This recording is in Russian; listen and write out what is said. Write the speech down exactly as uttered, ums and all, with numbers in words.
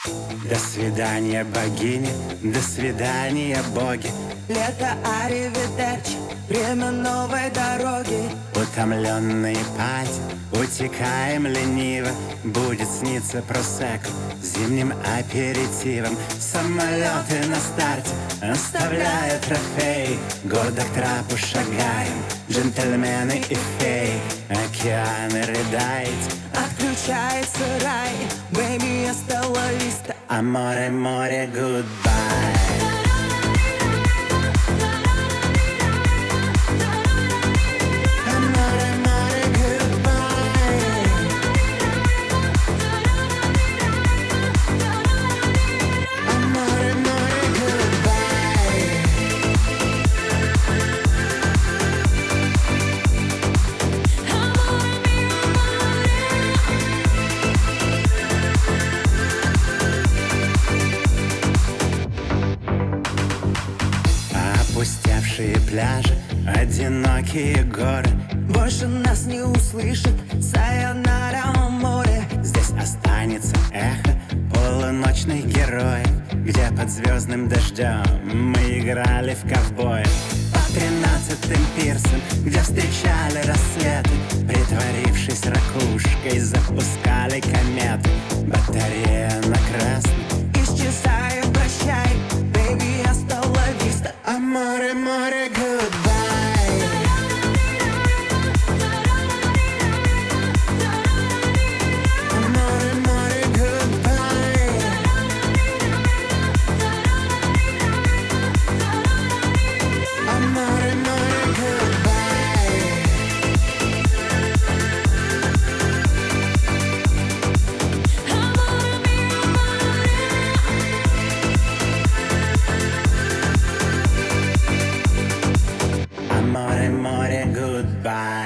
До свидания, богини, до свидания, боги. Лето, аривидерчи, время новой дороги. Утомленные пальцы, утекаем лениво. Будет сниться просекко зимним аперитивом. Самолеты на старте, оставляя трофеи. Гордо к трапу шагаем, джентльмены и феи. Океаны рыдает, Отключается рай, бэйби, hasta la vista. а море, море, goodbye. Опустевшие пляжи, одинокие горы. Больше нас не услышит сайонара море. Здесь останется эхо полуночных героев, где под звездным дождем мы играли в ковбоев. По тринадцатым пирсам, где встречали рассветы, притворившись ракушкой, запускали кометы. Батарея на красный, Исчезай, прощай, бэйби, hasta la vista. а море, море, goodbye. Море, море, goodbye. А море, море, goodbye. А море, море, goodbye.